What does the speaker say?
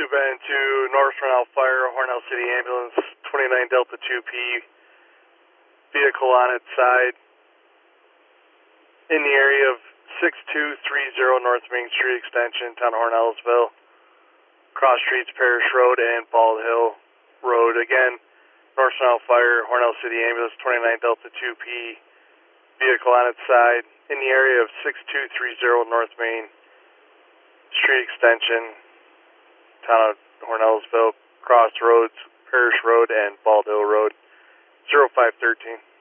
been to North Hornell Fire, Hornell City Ambulance, 29 Delta 2P, vehicle on its side, in the area of 6230 North Main Street Extension, Town of Hornellsville, cross streets Parish Road and Bald Hill Road. Again, North Hornell Fire, Hornell City Ambulance, 29 Delta 2P, vehicle on its side, in the area of 6230 North Main Street Extension, Town of Hornellsville, Crossroads, Parish Road, and Bald Hill Road, 0513.